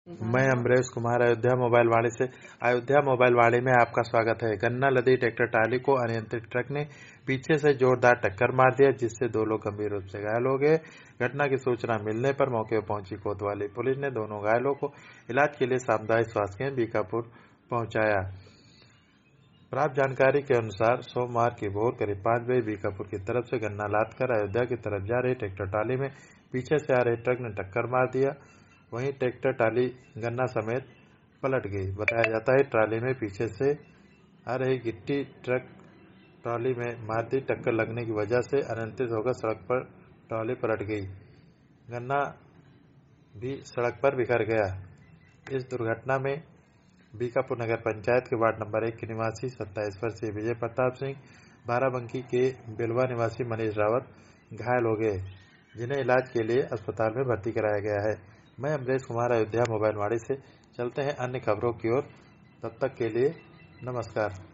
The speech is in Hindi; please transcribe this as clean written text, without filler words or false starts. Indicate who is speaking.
Speaker 1: मैं अमरेश कुमार अयोध्या मोबाइल वाणी से। अयोध्या मोबाइल वाणी में आपका स्वागत है। गन्ना लदी ट्रैक्टर ट्राली को अनियंत्रित ट्रक ने पीछे से जोरदार टक्कर मार दिया, जिससे 2 लोग गंभीर रूप से घायल हो गए। घटना की सूचना मिलने पर मौके पर पहुंची कोतवाली पुलिस ने दोनों घायलों को इलाज के लिए सामुदायिक स्वास्थ्य केंद्र बीकापुर पहुंचाया। प्राप्त जानकारी के अनुसार सोमवार की भोर करीब 5 बजे बीकापुर की तरफ से गन्ना लाद कर अयोध्या की तरफ जा रही ट्रैक्टर ट्राली में पीछे से आ रहे ट्रक ने टक्कर मार दिया। वहीं ट्रैक्टर ट्राली गन्ना समेत पलट गई। बताया जाता है ट्राली में पीछे से आ रही गिट्टी ट्रक ट्राली में मार दी। टक्कर लगने की वजह से अनियंत्रित होकर सड़क पर ट्राली पलट गई। गन्ना भी सड़क पर बिखर गया। इस दुर्घटना में बीकापुर नगर पंचायत के वार्ड नंबर 1 के निवासी 27 वर्षीय विजय प्रताप सिंह, बाराबंकी के बेलवा निवासी मनीष रावत घायल हो गए, जिन्हें इलाज के लिए अस्पताल में भर्ती कराया गया है। मैं अमरेश कुमार अयोध्या मोबाइल वाणी से। चलते हैं अन्य खबरों की ओर। तब तक के लिए नमस्कार।